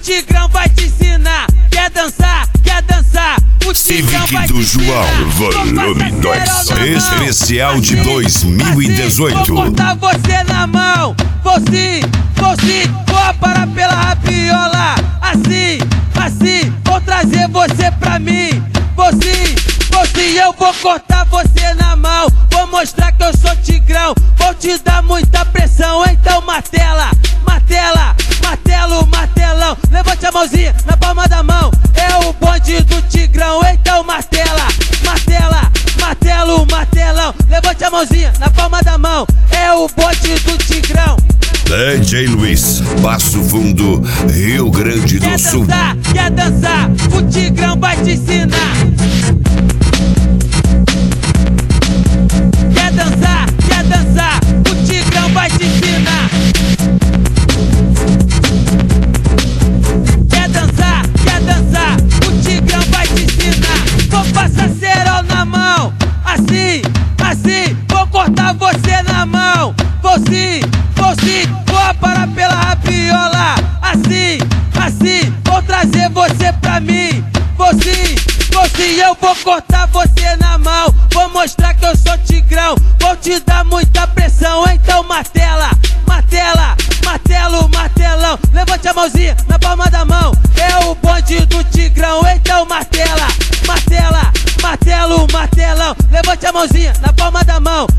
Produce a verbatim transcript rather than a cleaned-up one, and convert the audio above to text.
Tigrão vai te ensinar. Quer dançar, quer dançar, o Tigrão vai te ensinar. Civic do João, volume dois, especial de dois mil e dezoito. Vou cortar você na mão, vou sim, vou sim, vou parar pela rabiola. Assim, assim, vou trazer você pra mim. Vou sim, vou sim, eu vou cortar você na mão. Vou mostrar que eu sou Tigrão, vou te dar muita pressão. Então martela, martela, martelo, martelão. Levante a mãozinha na palma da mão, é o bonde do Tigrão. Então martela, martela, martelo, martelão. Levante a mãozinha na palma da mão, é o bonde do Tigrão. D J Luiz, Passo Fundo, Rio Grande do quer Sul. Dançar, quer dançar, o Tigrão vai te ensinar. Quer dançar, quer dançar, o Tigrão vai te ensinar. Quer dançar, quer dançar, o Tigrão vai te ensinar. Vou passar cerol na mão, assim, assim, vou cortar você na mão. Vou sim, vou sim, vou parar pela rabiola. Assim, assim, vou trazer você pra mim. Vou sim, vou sim, eu vou cortar você na mão. Vou mostrar que eu sou Tigrão, vou te dar muita pressão. Então martela, martela, martelo, martelão. Levante a mãozinha na palma da mão, é o bonde do Tigrão. Então martela, martela, martelo, martelão. Levante a mãozinha na palma da mão,